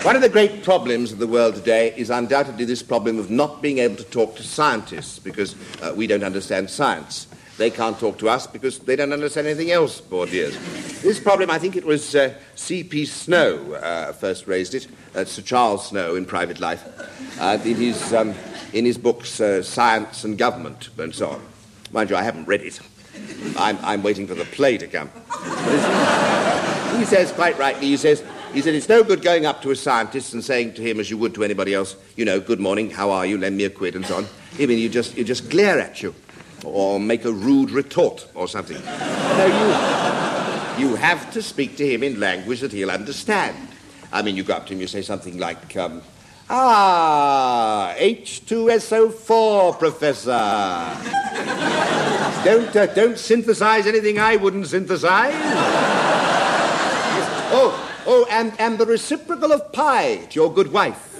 One of the great problems of the world today is undoubtedly this problem of not being able to talk to scientists because we don't understand science. They can't talk to us because they don't understand anything else, poor dears. This problem, I think it was C.P. Snow first raised it, Sir Charles Snow in Private Life, in his books Science and Government and so on. Mind you, I haven't read it. I'm waiting for the play to come. He says, quite rightly, he said, it's no good going up to a scientist and saying to him, as you would to anybody else, good morning, how are you, lend me a quid, and so on. I mean, you just glare at you, or make a rude retort, or something. No, you have to speak to him in language that he'll understand. I mean, you go up to him, you say something like, H2SO4, Professor. Don't synthesize anything I wouldn't synthesize. Oh, and the reciprocal of pi to your good wife.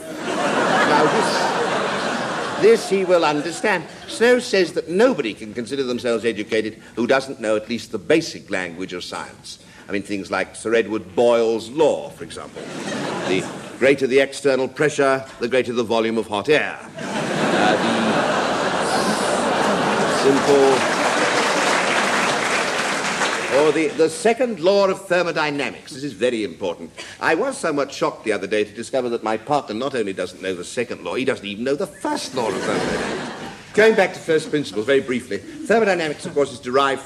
Now, this he will understand. Snow says that nobody can consider themselves educated who doesn't know at least the basic language of science. I mean, things like Sir Edward Boyle's law, for example. The greater the external pressure, the greater the volume of hot air. The second law of thermodynamics. This is very important. I was somewhat shocked the other day to discover that my partner not only doesn't know the second law, he doesn't even know the first law of thermodynamics. Going back to first principles, very briefly, thermodynamics, of course, is derived